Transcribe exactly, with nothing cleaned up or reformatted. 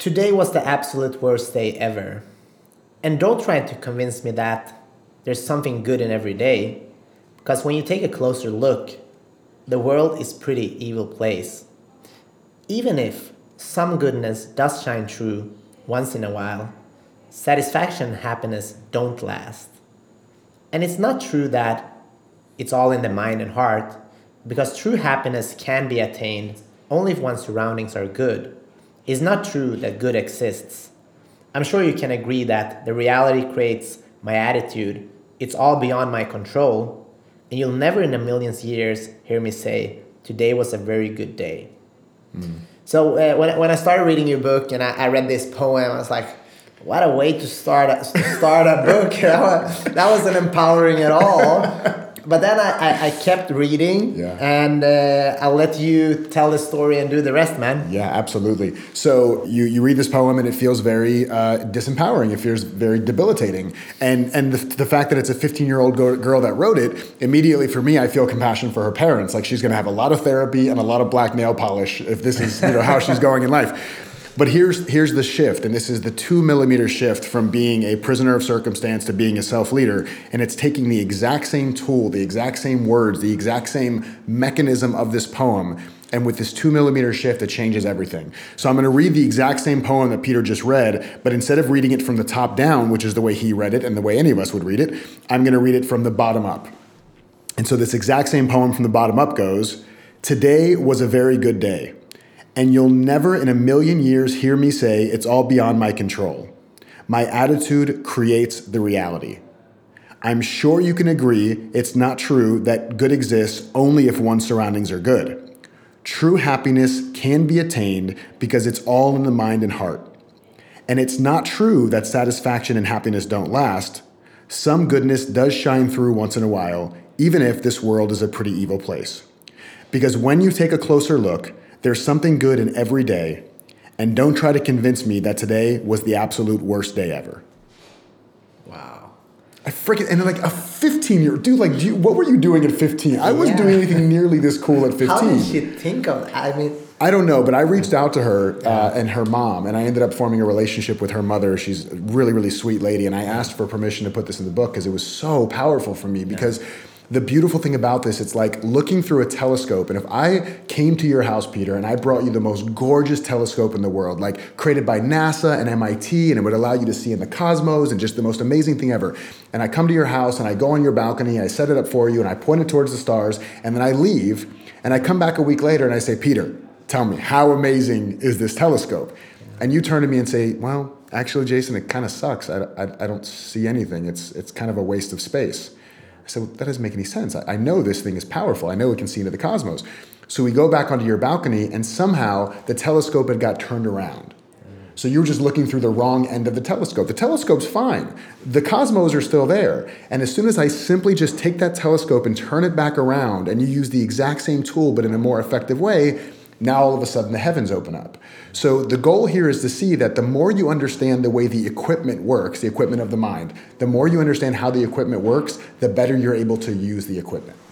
Today was the absolute worst day ever. And don't try to convince me that there's something good in every day, because when you take a closer look, the world is a pretty evil place. Even if some goodness does shine through once in a while, satisfaction and happiness don't last. And it's not true that it's all in the mind and heart, because true happiness can be attained only if one's surroundings are good. It's not true that good exists. I'm sure you can agree that the reality creates my attitude. It's all beyond my control. And you'll never in a million years hear me say, today was a very good day. Mm. So uh, when, when I started reading your book and I, I read this poem, I was like, what a way to start a, to start a book. that, was, that wasn't empowering at all. But then I, I, I kept reading, yeah. and uh, I'll let you tell the story and do the rest, man. Yeah, absolutely. So you, you read this poem and it feels very uh, disempowering. It feels very debilitating. And and the, the fact that it's a fifteen-year-old girl that wrote it, immediately for me, I feel compassion for her parents. Like she's going to have a lot of therapy and a lot of black nail polish if this is you know how she's going in life. But here's here's the shift, and this is the two millimeter shift from being a prisoner of circumstance to being a self-leader, and it's taking the exact same tool, the exact same words, the exact same mechanism of this poem, and with this two millimeter shift, it changes everything. So I'm going to read the exact same poem that Peter just read, but instead of reading it from the top down, which is the way he read it and the way any of us would read it, I'm going to read it from the bottom up. And so this exact same poem from the bottom up goes, "Today was a very good day. And you'll never in a million years hear me say it's all beyond my control. My attitude creates the reality. I'm sure you can agree it's not true that good exists only if one's surroundings are good. True happiness can be attained because it's all in the mind and heart. And it's not true that satisfaction and happiness don't last. Some goodness does shine through once in a while, even if this world is a pretty evil place. Because when you take a closer look, there's something good in every day, and don't try to convince me that today was the absolute worst day ever." Wow. I freaking, and like a fifteen-year-old, dude, like, do you, what were you doing at fifteen? I wasn't yeah. doing anything nearly this cool at fifteen. How did she think of that? I mean... I don't know, but I reached out to her uh, and her mom, and I ended up forming a relationship with her mother. She's a really, really sweet lady, and I asked for permission to put this in the book because it was so powerful for me, because... Yeah. The beautiful thing about this, it's like looking through a telescope. And if I came to your house, Peter, and I brought you the most gorgeous telescope in the world, like created by NASA and M I T, and it would allow you to see in the cosmos and just the most amazing thing ever. And I come to your house and I go on your balcony, I set it up for you, and I point it towards the stars, and then I leave, and I come back a week later and I say, "Peter, tell me, how amazing is this telescope?" And you turn to me and say, "Well, actually, Jason, it kind of sucks. I, I, I don't see anything. It's, it's kind of a waste of space." I said, well, that doesn't make any sense. I, I know this thing is powerful. I know it can see into the cosmos. So we go back onto your balcony, and somehow the telescope had got turned around. So you were just looking through the wrong end of the telescope. The telescope's fine. The cosmos are still there. And as soon as I simply just take that telescope and turn it back around, and you use the exact same tool but in a more effective way, now all of a sudden the heavens open up. So the goal here is to see that the more you understand the way the equipment works, the equipment of the mind, the more you understand how the equipment works, the better you're able to use the equipment.